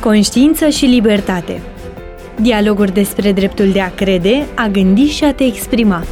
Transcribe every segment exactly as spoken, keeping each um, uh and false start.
Conștiință și libertate. Dialoguri despre dreptul de a crede, a gândi și a te exprima.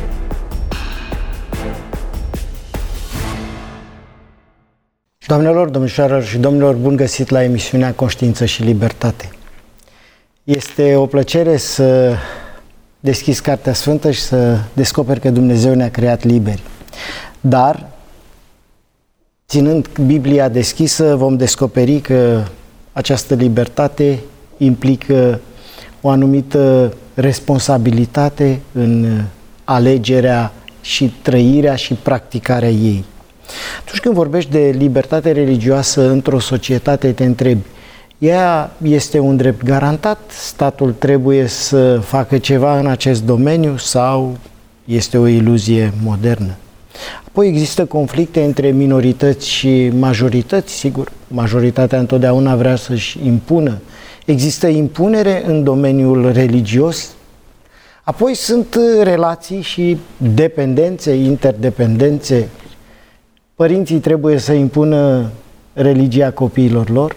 Doamnelor, domnișoarelor și domnilor, bun găsit la emisiunea Conștiință și Libertate. Este o plăcere să deschizi Cartea Sfântă și să descoperi că Dumnezeu ne-a creat liberi. Dar, ținând Biblia deschisă, vom descoperi că această libertate implică o anumită responsabilitate în alegerea și trăirea și practicarea ei. Atunci când vorbești de libertate religioasă într-o societate, te întrebi, ea este un drept garantat? Statul trebuie să facă ceva în acest domeniu sau este o iluzie modernă? Apoi există conflicte între minorități și majorități, sigur, majoritatea întotdeauna vrea să-și impună. Există impunere în domeniul religios. Apoi sunt relații și dependențe, interdependențe. Părinții trebuie să impună religia copiilor lor.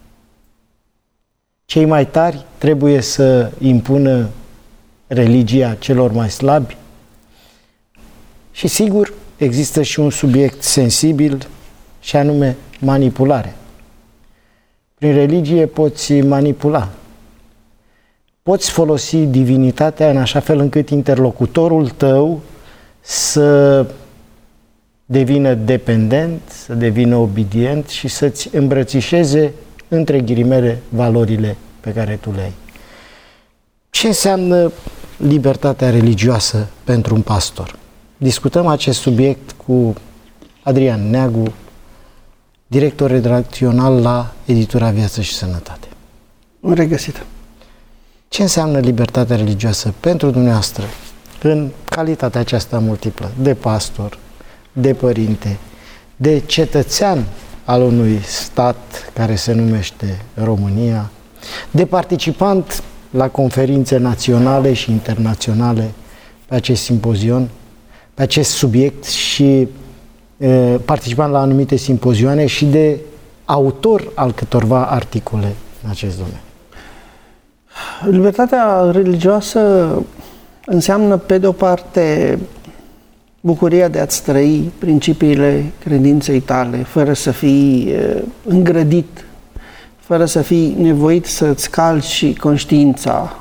Cei mai tari trebuie să impună religia celor mai slabi. Și sigur, există și un subiect sensibil, și anume manipulare. Prin religie poți manipula. Poți folosi divinitatea în așa fel încât interlocutorul tău să devină dependent, să devină obedient și să-ți îmbrățișeze, între ghilimele, valorile pe care tu le ai. Ce înseamnă libertatea religioasă pentru un pastor? Discutăm acest subiect cu Adrian Neagu, director redacțional la editura Viață și Sănătate. Regăsit. Ce înseamnă libertatea religioasă pentru dumneavoastră în calitatea aceasta multiplă de pastor, de părinte, de cetățean al unui stat care se numește România, de participant la conferințe naționale și internaționale pe acest simpozion, pe acest subiect și e, participant la anumite simpozioane și de autor al câtorva articole în acest domeniu? Libertatea religioasă înseamnă, pe de o parte, bucuria de a-ți trăi principiile credinței tale, fără să fii îngrădit, fără să fii nevoit să-ți calci conștiința.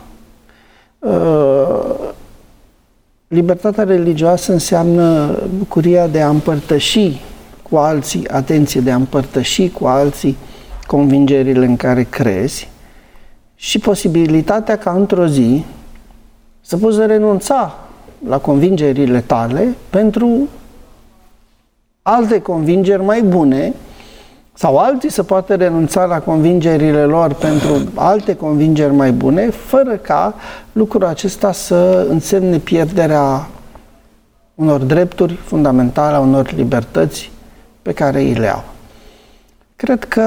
Libertatea religioasă înseamnă bucuria de a împărtăși cu alții, atenție, de a împărtăși cu alții convingerile în care crezi și posibilitatea ca într-o zi să poți renunța la convingerile tale pentru alte convingeri mai bune sau alții să poată renunța la convingerile lor pentru alte convingeri mai bune, fără ca lucrul acesta să însemne pierderea unor drepturi fundamentale, a unor libertăți pe care îi le au. Cred că,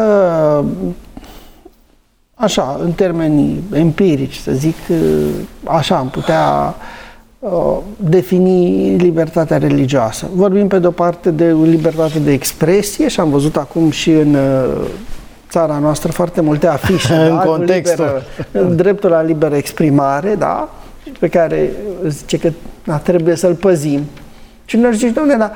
așa, în termeni empirici, să zic, așa am putea defini libertatea religioasă. Vorbim pe de-o parte de libertate de expresie și am văzut acum și în țara noastră foarte multe afișe în da? contextul liberă, dreptul la liberă exprimare, da? Pe care zice că da, trebuie să-l păzim. Și noi zice, dom'le, dar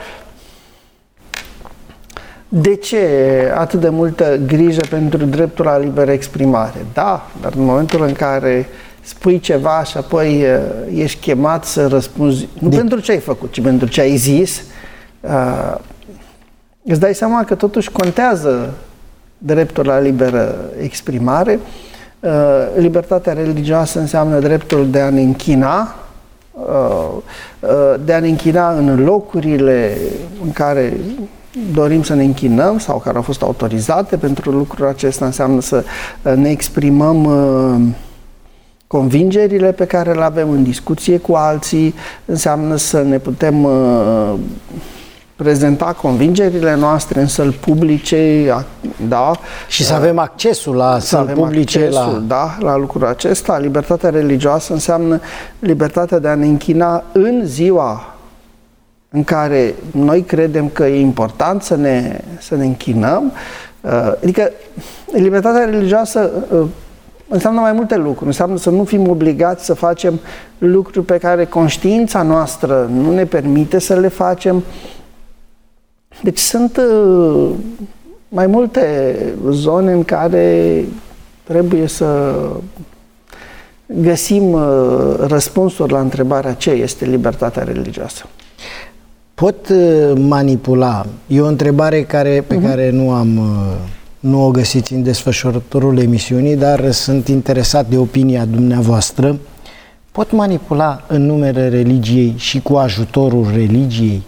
de ce atât de multă grijă pentru dreptul la liberă exprimare? Da, dar în momentul în care spui ceva și apoi uh, ești chemat să răspunzi, nu de... pentru ce ai făcut, ci pentru ce ai zis, uh, îți dai seama că totuși contează dreptul la liberă exprimare. Uh, libertatea religioasă înseamnă dreptul de a ne închina, uh, uh, de a ne închina în locurile în care dorim să ne închinăm sau care au fost autorizate pentru lucrul acesta. Înseamnă să ne exprimăm uh, convingerile pe care le avem în discuție cu alții, înseamnă să ne putem uh, prezenta convingerile noastre în săli publice, da? Și să avem accesul la săli publice, accesul, la... Da, la lucrul acesta. Libertatea religioasă înseamnă libertatea de a ne închina în ziua în care noi credem că e important să ne, să ne închinăm. Adică libertatea religioasă înseamnă mai multe lucruri. Înseamnă să nu fim obligați să facem lucruri pe care conștiința noastră nu ne permite să le facem. Deci sunt uh, mai multe zone în care trebuie să găsim uh, răspunsuri la întrebarea ce este libertatea religioasă. Pot uh, manipula? E o întrebare care, pe uh-huh. care nu am... Uh, nu o găsiți în desfășurătorul emisiunii, dar sunt interesat de opinia dumneavoastră. Pot manipula în numele religiei și cu ajutorul religiei?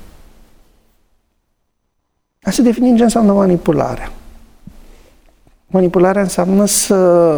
Hai să definim ce înseamnă manipularea. Manipularea înseamnă să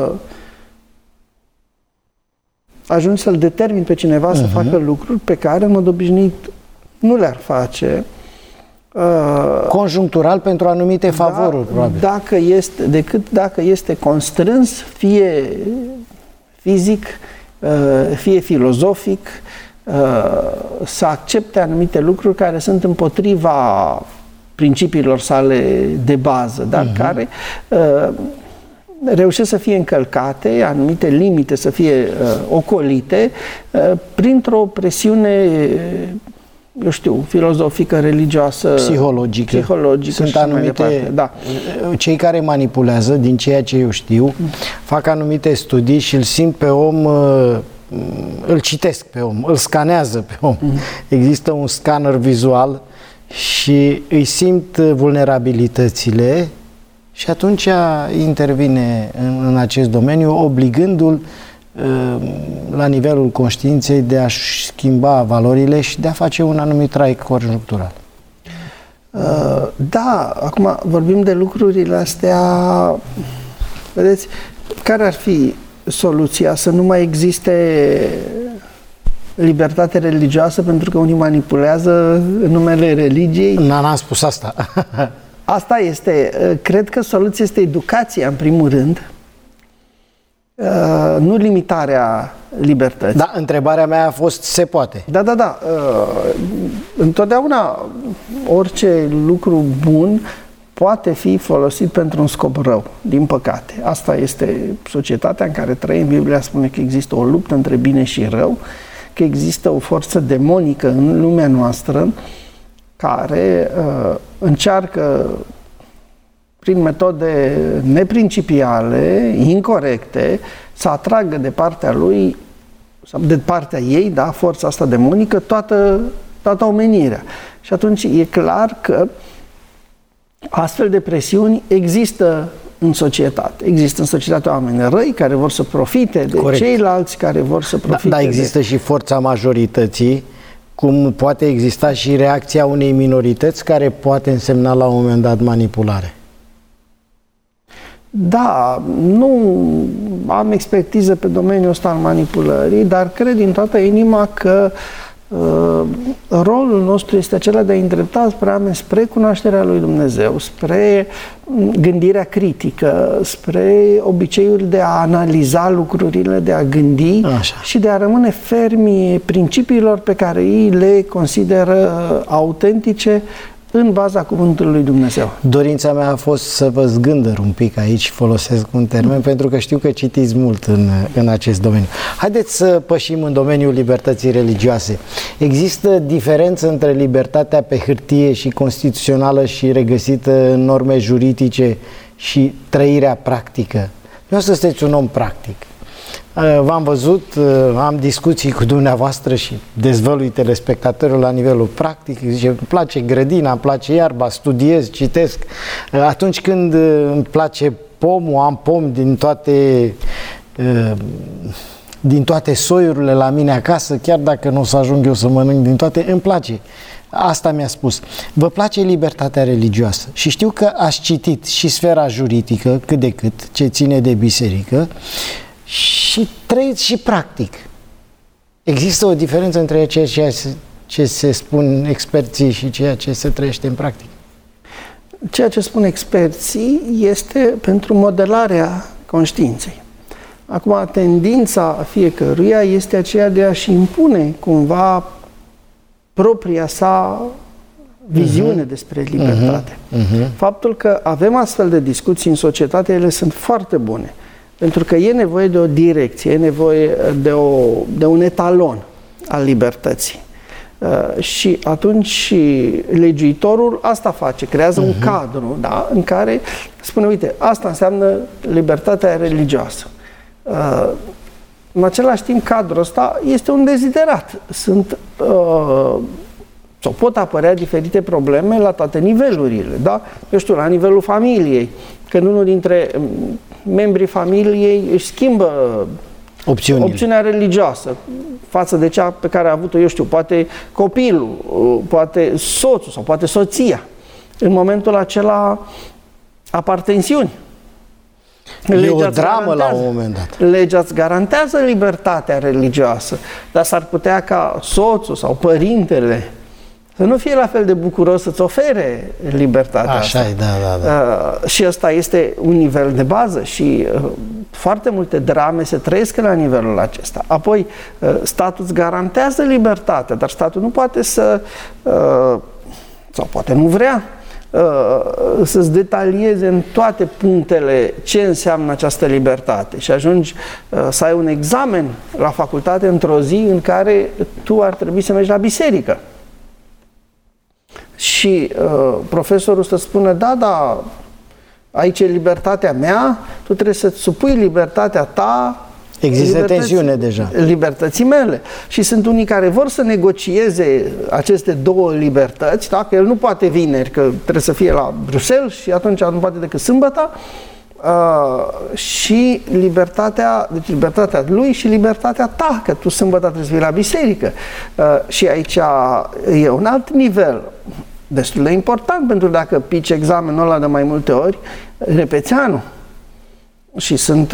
ajungi să-l determini pe cineva uh-huh. să facă lucruri pe care, în mod obișnuit, nu le-ar face. Uh, Conjunctural pentru anumite da, favoruri, probabil. Dacă este, decât dacă este constrâns, fie fizic, uh, fie filozofic, uh, să accepte anumite lucruri care sunt împotriva principiilor sale de bază, dar uh-huh. care uh, reușesc să fie încălcate, anumite limite să fie uh, ocolite, uh, printr-o presiune, eu știu, filozofică, religioasă, psihologică. psihologică Sunt anumite, da. Cei care manipulează, din ceea ce eu știu, fac anumite studii și îl simt pe om, îl citesc pe om, îl scanează pe om. Mm-hmm. Există un scanner vizual și îi simt vulnerabilitățile și atunci intervine în, în acest domeniu, obligându-l la nivelul conștiinței de a-și schimba valorile și de a face un anumit trai conjunctural. Uh, da, acum vorbim de lucrurile astea, vedeți, care ar fi soluția? Să nu mai existe libertate religioasă pentru că unii manipulează în numele religiei? N-am spus asta. Asta este, cred că soluția este educația în primul rând, Uh, nu limitarea libertății. Da, întrebarea mea a fost, se poate? Da, da, da. Uh, întotdeauna orice lucru bun poate fi folosit pentru un scop rău, din păcate. Asta este societatea în care trăim. Biblia spune că există o luptă între bine și rău, că există o forță demonică în lumea noastră care uh, încearcă prin metode neprincipiale, incorecte, să atragă de partea lui, sau de partea ei, da, forța asta demonică, toată, toată omenirea. Și atunci e clar că astfel de presiuni există în societate. Există în societate oameni răi care vor să profite de Corect. Ceilalți care vor să profite. Da, dar există de... și forța majorității, cum poate exista și reacția unei minorități care poate însemna la un moment dat manipulare. Da, nu am expertiză pe domeniul ăsta al manipulării, dar cred din toată inima că uh, rolul nostru este acela de a îndrepta spre oameni spre cunoașterea lui Dumnezeu, spre gândirea critică, spre obiceiul de a analiza lucrurile, de a gândi Așa. Și de a rămâne fermi principiilor pe care ei le consideră autentice în baza cuvântului lui Dumnezeu. Dorința mea a fost să vă zgândăr un pic aici, folosesc un termen, mm. pentru că știu că citiți mult în, în acest domeniu. Haideți să pășim în domeniul libertății religioase. Există diferență între libertatea pe hârtie și constituțională și regăsită în norme juridice și trăirea practică? Nu o să sunteți un om practic. V-am văzut, am discuții cu dumneavoastră și dezvălui telespectatorul la nivelul practic. Zice, îmi place grădina, îmi place iarba, studiez, citesc. Atunci când îmi place pomul, am pom din toate, din toate soiurile la mine acasă, chiar dacă nu o să ajung eu să mănânc din toate, îmi place. Asta mi-a spus. Vă place libertatea religioasă și știu că ați citit și sfera juridică, cât de cât, ce ține de biserică, și trăiți și practic. Există o diferență între ceea ce, ce se spun experții și ceea ce se trăiește în practic? Ceea ce spun experții este pentru modelarea conștiinței. Acum, tendința fiecăruia este aceea de a-și impune cumva propria sa viziune uh-huh. despre libertate. Uh-huh. Uh-huh. Faptul că avem astfel de discuții în societate, ele sunt foarte bune. Pentru că e nevoie de o direcție, e nevoie de, o, de un etalon al libertății. Uh, și atunci legiuitorul asta face, creează uh-huh. un cadru, da, în care spune, uite, asta înseamnă libertatea religioasă. Uh, în același timp, cadrul ăsta este un deziderat. Sunt, uh, sau pot apărea diferite probleme la toate nivelurile, da? Eu știu, la nivelul familiei, când unul dintre membrii familiei își schimbă Opțiunile. opțiunea religioasă față de cea pe care a avut-o, eu știu, poate copilul, poate soțul sau poate soția. În momentul acela apar tensiuni. E o dramă la un moment dat. Legea îți garantează libertatea religioasă, dar s-ar putea ca soțul sau părintele să nu fie la fel de bucuros să-ți ofere libertatea Așa asta. e, da, da, da. Uh, și ăsta este un nivel de bază și uh, foarte multe drame se trăiesc la nivelul acesta. Apoi, uh, statul îți garantează libertatea, dar statul nu poate să, uh, sau poate nu vrea, uh, să-ți detalieze în toate punctele ce înseamnă această libertate și ajungi uh, să ai un examen la facultate într-o zi în care tu ar trebui să mergi la biserică. Și uh, profesorul să spună, da, da, aici e libertatea mea, tu trebuie să-ți supui libertatea ta. Există tensiune deja. Libertății mele. Și sunt unii care vor să negocieze aceste două libertăți, da? Că el nu poate vineri, că trebuie să fie la Bruxelles și atunci nu poate decât sâmbătă. Uh, și libertatea, deci libertatea lui și libertatea ta, că tu sâmbătă trebuie să fii la biserică. Uh, și aici e un alt nivel destul de important, pentru că dacă pici examenul ăla de mai multe ori, repeți anul. Și sunt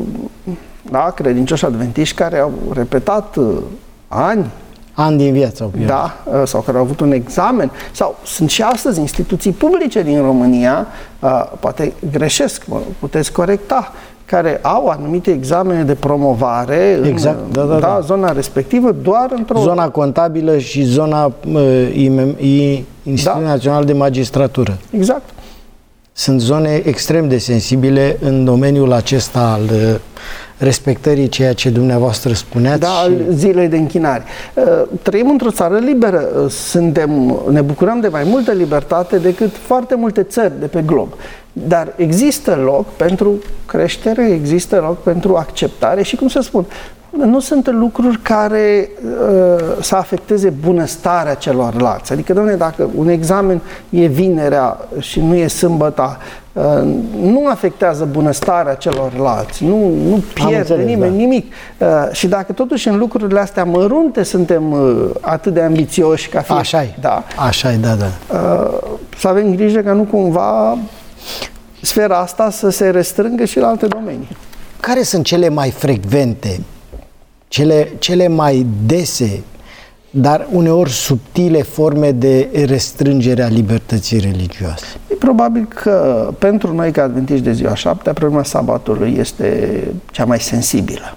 da, credincioși adventiști care au repetat ani. Ani din viață au pierdut. Da, sau care au avut un examen. Sau sunt și astăzi instituții publice din România, poate greșesc, puteți corecta, care au anumite examene de promovare exact, în da, da, da. zona respectivă, doar într-o... Zona contabilă și zona uh, Institutul da. Național de Magistratură. Exact. Sunt zone extrem de sensibile în domeniul acesta al uh, respectării ceea ce dumneavoastră spuneați. Da, și... zilei de închinare. Uh, trăim într-o țară liberă. Suntem, ne bucurăm de mai multă libertate decât foarte multe țări de pe glob. Dar există loc pentru creștere, există loc pentru acceptare și, cum să spun, nu sunt lucruri care uh, să afecteze bunăstarea celorlalți. Adică, dom'le, dacă un examen e vinerea și nu e sâmbăta, uh, nu afectează bunăstarea celorlalți, nu, nu pierde înțeles, nimeni da. nimic. Uh, și dacă totuși în lucrurile astea mărunte suntem uh, atât de ambițioși ca fiecare... Așa-i, da, așa-i, da, da. Uh, să avem grijă ca nu cumva sfera asta să se restrângă și la alte domenii. Care sunt cele mai frecvente, cele, cele mai dese, dar uneori subtile forme de restrângere a libertății religioase? E probabil că pentru noi, ca adventiști de ziua șaptea, problema sabatului este cea mai sensibilă.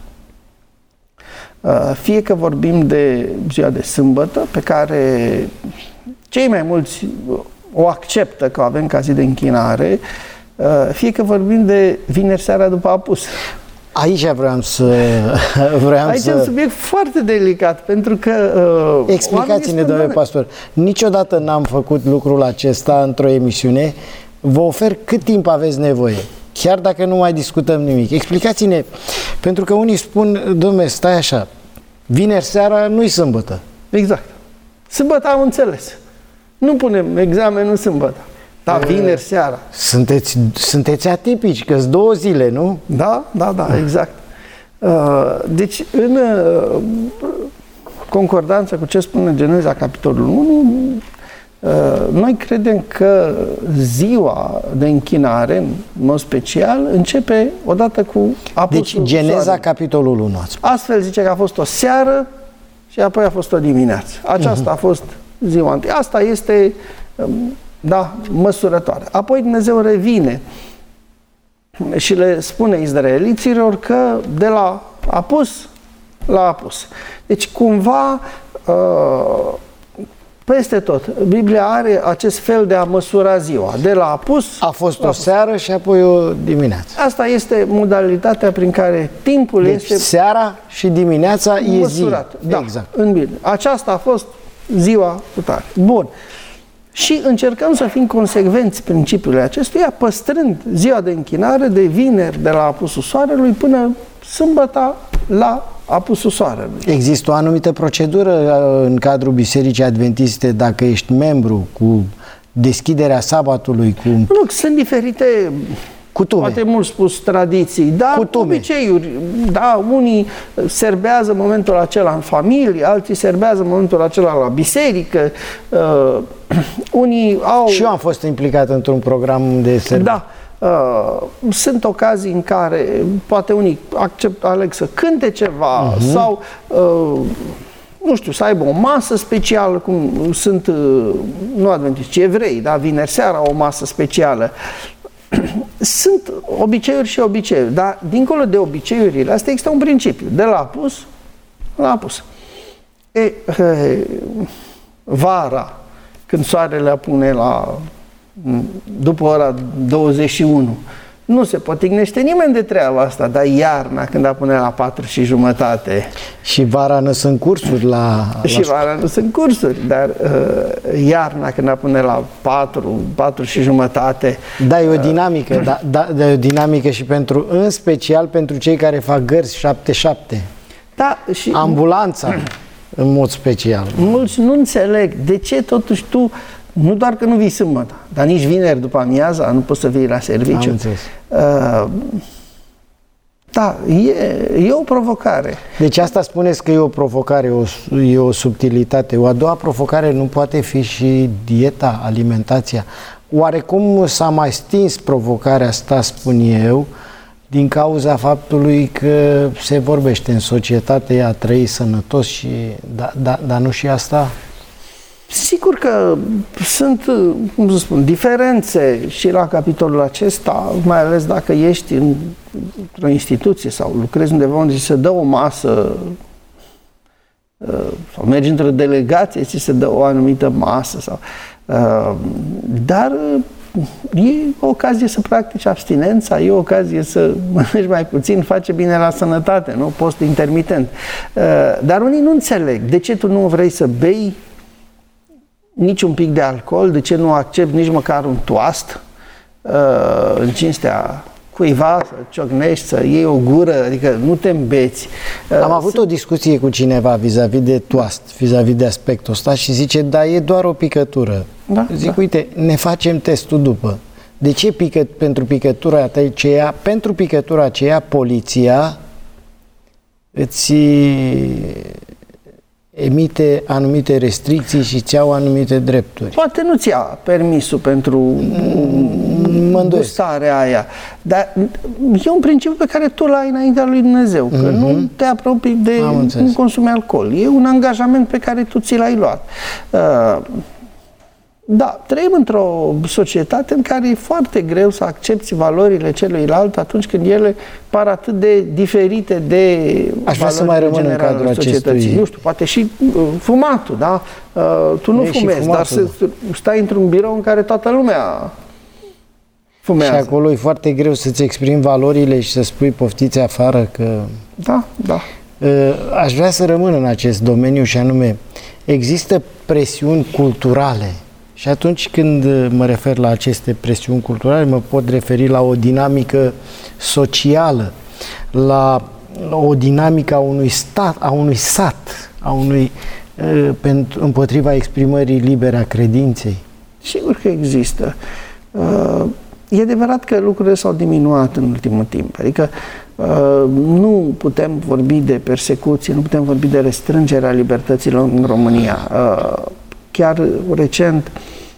Fie că vorbim de ziua de sâmbătă, pe care cei mai mulți o acceptă că o avem ca zi de închinare, fie că vorbim de vineri seara după apus. Aici vreau să... Vreau Aici să... e un subiect foarte delicat, pentru că... Uh, Explicați-ne, domnule pastor. Niciodată n-am făcut lucrul acesta într-o emisiune. Vă ofer cât timp aveți nevoie, chiar dacă nu mai discutăm nimic. Explicați-ne, pentru că unii spun, domnule, stai așa, vineri seara nu-i sâmbătă. Exact. Sâmbătă am înțeles. Nu punem examenul sâmbătă. Da, vineri seara. Sunteți, sunteți atipici, că-s două zile, nu? Da, da, da, exact. Deci, în concordanță cu ce spune Geneza, capitolul unu, noi credem că ziua de închinare, în mod special, începe odată cu apusul Deci, Geneza, soarele. capitolul unu. Astfel zice că a fost o seară și apoi a fost o dimineață. Aceasta uh-huh. a fost ziua întâi. Asta este... Da, măsurătoare. Apoi Dumnezeu revine și le spune izraeliților că de la apus la apus. Deci cumva Peste tot. Biblia are acest fel de a măsura ziua. De la apus... A fost o seară și apoi o dimineață. Asta este modalitatea prin care timpul deci, este... seara și dimineața e zi. Da, exact. În Biblie. Aceasta a fost ziua cu tare. Bun. Și încercăm să fim consecvenți principiului acestuia, păstrând ziua de închinare de vineri de la apusul soarelui până sâmbăta la apusul soarelui. Există o anumită procedură în cadrul Bisericii Adventiste dacă ești membru, cu deschiderea sabatului, cu... Nu, sunt diferite... Cutume. Poate mult spus tradiții, dar Cutume. Obiceiuri. Da, unii serbează momentul acela în familie, alții serbează momentul acela la biserică, uh, unii au... Și eu am fost implicat într-un program de serviciu. Da. Uh, sunt ocazii în care poate unii accept, aleg să cânte ceva uh-huh. sau uh, nu știu, să aibă o masă specială, cum sunt uh, nu adventiști, ci evrei, da, vineri seara o masă specială. Sunt obiceiuri și obiceiuri, dar dincolo de obiceiurile astea există un principiu, de la apus la apus. E, e, vara, când soarele apune la după ora douăzeci și unu, nu se potignește nimeni de treaba asta, dar iarna, când apune la patru și jumătate. Și vara nu sunt cursuri la... Și la vara nu sunt cursuri, dar uh, iarna, când apune la patru, patru și jumătate... Da, e o dinamică, uh, da, da, da, e o dinamică și pentru, în special pentru cei care fac gărzi șapte șapte. Da, și... Ambulanța, în mod special. Mulți nu înțeleg de ce totuși tu, nu doar că nu vii sâmbătă, dar nici vineri după amiaza, nu poți să vii la serviciu. Am înțeles. Uh, da, e, e o provocare. Deci asta spuneți că e o provocare, o, e o subtilitate. O a doua provocare nu poate fi și dieta, alimentația. Oarecum s-a mai stins provocarea asta, spun eu, din cauza faptului că se vorbește în societate a trăi sănătos și da, da, dar nu și asta? Sigur că sunt, cum să spun, diferențe și la capitolul acesta, mai ales dacă ești în, într-o instituție sau lucrezi undeva unde se dă o masă sau mergi într-o delegație și se dă o anumită masă sau, dar e o ocazie să practici abstinența, e o ocazie să mănânci mai puțin, face bine la sănătate, nu? Post intermitent. Dar unii nu înțeleg de ce tu nu vrei să bei nici un pic de alcool, de ce nu accepti nici măcar un toast uh, în cinstea cuiva, să ciocnești, să iei o gură, adică nu te îmbeți. Uh, Am avut o discuție cu cineva vis-a-vis de toast, vis-a-vis de aspectul ăsta și zice, da, e doar o picătură. Da, Zic, da. uite, ne facem testul după. De ce pică, pentru picătura aceea, pentru picătura aceea, poliția îți emite anumite restricții și îți iau anumite drepturi. Poate nu ți-a permisul pentru gustarea aia, dar e un principiu pe care tu l-ai înaintea lui Dumnezeu, că mm-hmm. nu te apropii de, nu consumi alcool. E un angajament pe care tu ți l-ai luat. Uh, Da, trăim într-o societate în care e foarte greu să accepti valorile celuilalt atunci când ele par atât de diferite de Aș vrea să mai rămân în cadrul acestui... Nu știu, poate și uh, fumatul, da? Uh, tu nu e fumezi, fumatul, dar să, da. stai într-un birou în care toată lumea fumează. Și acolo e foarte greu să-ți exprimi valorile și să spui poftiți afară că... Da, da. Uh, aș vrea să rămân în acest domeniu și anume, există presiuni culturale. Și atunci când mă refer la aceste presiuni culturale, mă pot referi la o dinamică socială, la o dinamică a unui stat, a unui sat, a unui, pentru, împotriva exprimării libere a credinței. Sigur că există. E adevărat că lucrurile s-au diminuat în ultimul timp. Adică nu putem vorbi de persecuție, nu putem vorbi de restrângerea libertăților în România. Chiar recent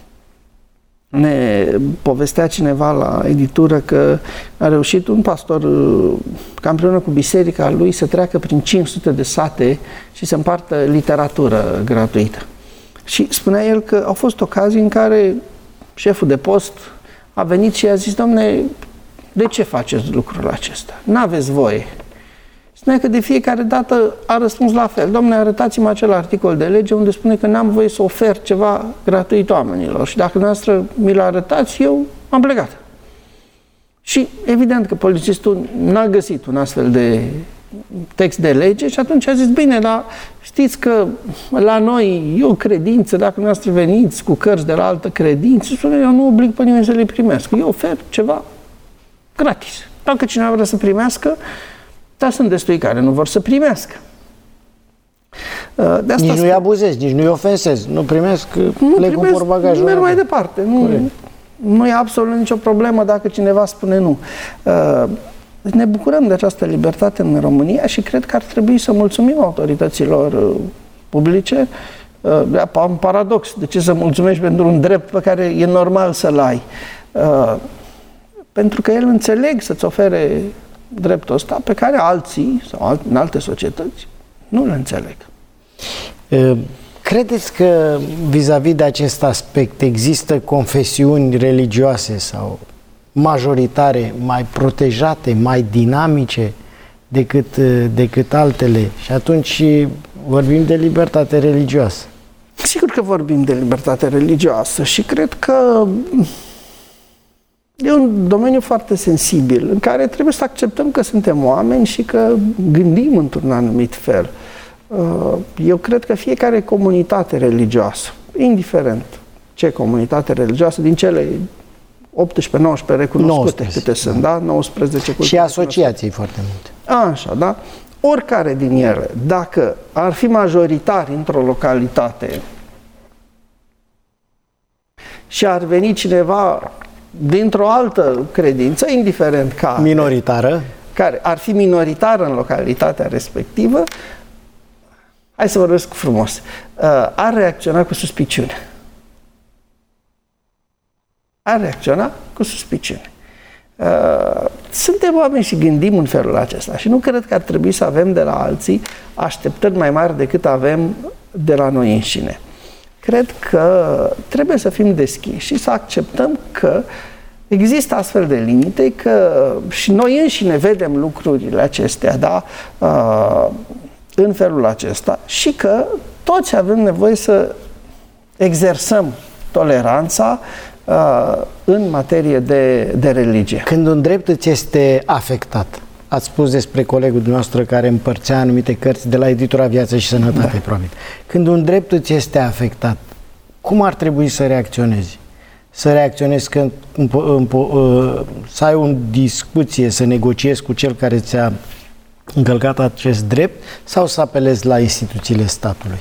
ne povestea cineva la editură că a reușit un pastor, ca împreună cu biserica lui, să treacă prin cinci sute de sate și să împartă literatură gratuită. Și spunea el că au fost ocazii în care șeful de post a venit și a zis, domne, de ce faceți lucrul acesta? N-aveți voie. spunea că de fiecare dată a răspuns la fel. Dom'le, arătați-mi acel articol de lege unde spune că n-am voie să ofer ceva gratuit oamenilor și dacă dumneavoastră mi l arătați, eu am plecat. Și evident că polițistul n-a găsit un astfel de text de lege și atunci a zis, bine, dar știți că la noi e o credință, dacă dumneavoastră veniți cu cărți de la altă credință, spune, eu nu oblig pe nimeni să le primesc. Eu ofer ceva gratis. Dacă cineva vrea să primească, dar sunt destui care nu vor să primească. De asta nici nu-i abuzezi, nici nu-i ofensezi. Nu primesc, nu plec cu portbagajul. Merg mai departe. Nu, nu e absolut nicio problemă dacă cineva spune nu. Ne bucurăm de această libertate în România și cred că ar trebui să mulțumim autorităților publice. Un paradox. De ce să mulțumești pentru un drept pe care e normal să-l ai? Pentru că el înțeleg să-ți ofere dreptul ăsta pe care alții sau în alte societăți nu le înțeleg. Credeți că vis-a-vis de acest aspect există confesiuni religioase sau majoritare mai protejate, mai dinamice decât, decât altele? Și atunci vorbim de libertate religioasă. Sigur că vorbim de libertate religioasă și cred că e un domeniu foarte sensibil în care trebuie să acceptăm că suntem oameni și că gândim într-un anumit fel. Eu cred că fiecare comunitate religioasă, indiferent ce comunitate religioasă, din cele optsprezece nouăsprezece recunoscute nouăsprezece, câte sunt, da? nouăsprezece culturi. Și asociații foarte multe. Așa, da? Oricare din ele, dacă ar fi majoritari într-o localitate și ar veni cineva dintr-o altă credință, indiferent care, minoritară, care ar fi minoritară în localitatea respectivă, hai să vorbesc frumos, ar reacționa cu suspiciune. Ar reacționa cu suspiciune. Suntem oameni și gândim în felul acesta și nu cred că ar trebui să avem de la alții așteptări mai mari decât avem de la noi înșine. Cred că trebuie să fim deschiși și să acceptăm că există astfel de limite, că și noi înșine vedem lucrurile acestea, da, în felul acesta și că toți avem nevoie să exersăm toleranța în materie de, de religie. Când un drept îți este afectat, ați spus despre colegul dumneavoastră care împărțea anumite cărți de la editura Viață și Sănătate, da. Probabil. Când un drept îți este afectat, cum ar trebui să reacționezi? Să reacționezi că să ai o discuție, să negociezi cu cel care ți-a încălcat acest drept sau să apelezi la instituțiile statului?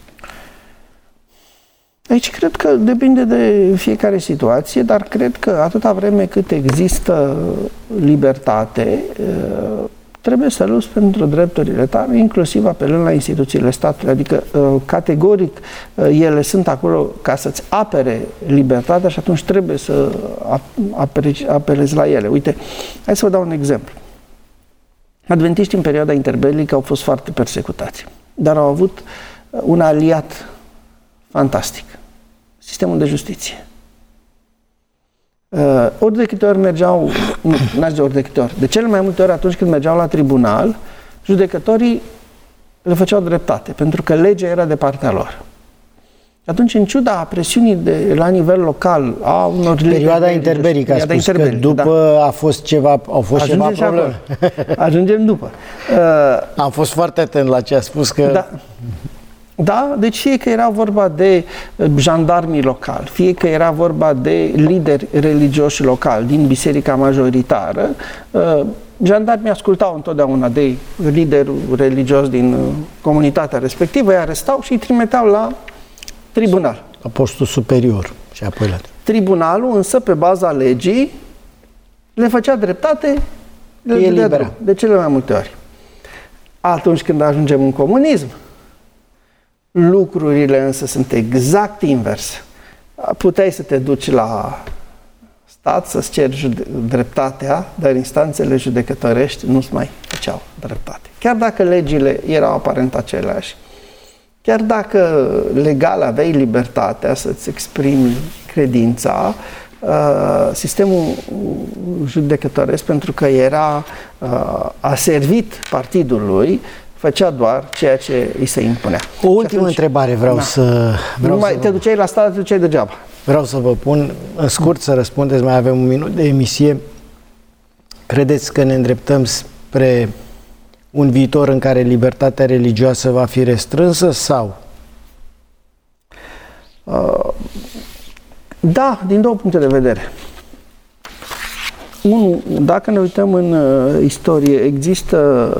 Aici cred că depinde de fiecare situație, dar cred că atâta vreme cât există libertate, trebuie să lupți pentru drepturile tale, inclusiv apelând la instituțiile statului. Adică, categoric, ele sunt acolo ca să-ți apere libertatea și atunci trebuie să apelezi la ele. Uite, hai să vă dau un exemplu. Adventiștii în perioada interbelică au fost foarte persecutați, dar au avut un aliat fantastic. Sistemul de justiție. Uh, ori de câte ori mergeau, nu, n-aș de ori de câte ori, de cele mai multe ori atunci când mergeau la tribunal, judecătorii le făceau dreptate, pentru că legea era de partea lor. Atunci, în ciuda presiunii de, la nivel local, a unor... Perioada interbelică, a spus că după da. a fost ceva, au fost Ajungem ceva probleme. Ajungem după. Uh, Am fost foarte atent la ce a spus că... Da. Da? Deci fie că era vorba de jandarmii locali, fie că era vorba de lideri religioși locali din biserica majoritară, jandarmii ascultau întotdeauna de liderul religios din comunitatea respectivă, îi arestau și îi trimiteau la tribunal. La postul superior și apoi la... Tribunalul însă, pe baza legii, le făcea dreptate de, de cele mai multe ori. Atunci când ajungem în comunism, lucrurile însă sunt exact invers. Puteai să te duci la stat să-ți ceri dreptatea, dar instanțele judecătorești nu-ți mai făceau dreptate. Chiar dacă legile erau aparent aceleași, chiar dacă legal aveai libertatea să-ți exprimi credința, uh, sistemul judecătoresc, pentru că era uh, a servit partidului, făcea doar ceea ce îi se impunea. O ultimă atunci, întrebare vreau na, să... Vreau nu mai, să te duceai la stat, te duceai degeaba. Vreau să vă pun, în scurt, să răspundeți, mai avem un minut de emisie. Credeți că ne îndreptăm spre un viitor în care libertatea religioasă va fi restrânsă sau? Uh, da, din două puncte de vedere. Unu, dacă ne uităm în uh, istorie, există,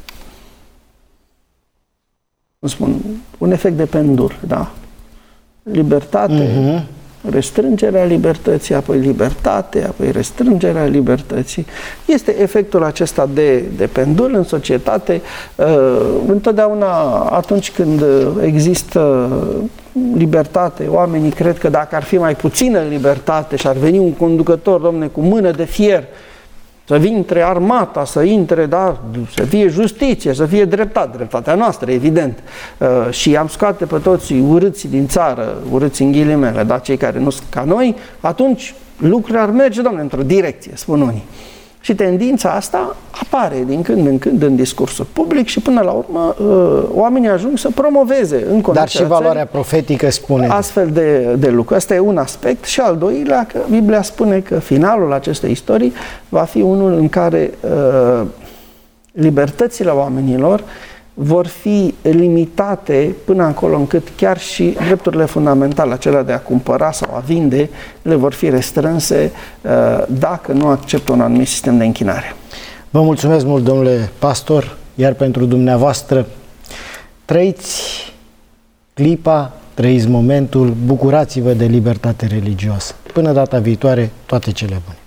cum spun, un efect de pendul, da? Libertate, uh-huh. restrângerea libertății, apoi libertate, apoi restrângerea libertății. Este efectul acesta de, de pendul în societate. Uh, întotdeauna atunci când există libertate, oamenii cred că dacă ar fi mai puțină libertate și ar veni un conducător, domne, cu mână de fier, să intre armata, să intre, da, să fie justiție, să fie dreptate, dreptatea noastră, evident. Uh, și am scoate pe toți urâții din țară, urâți în ghilimele, da, cei care nu sunt ca noi, atunci lucrurile ar merge, domne, într-o direcție, spun unii. Și tendința asta apare din când în când în discursul public și până la urmă uh, oamenii ajung să promoveze în condiția Dar și valoarea profetică spune astfel de, de lucru. Asta e un aspect. Și al doilea, că Biblia spune că finalul acestei istorii va fi unul în care uh, libertățile oamenilor vor fi limitate până acolo încât chiar și drepturile fundamentale, acelea de a cumpăra sau a vinde, le vor fi restrânse uh, dacă nu acceptă un anumit sistem de închinare. Vă mulțumesc mult, domnule pastor, iar pentru dumneavoastră trăiți clipa, trăiți momentul, bucurați-vă de libertate religioasă. Până data viitoare, toate cele bune!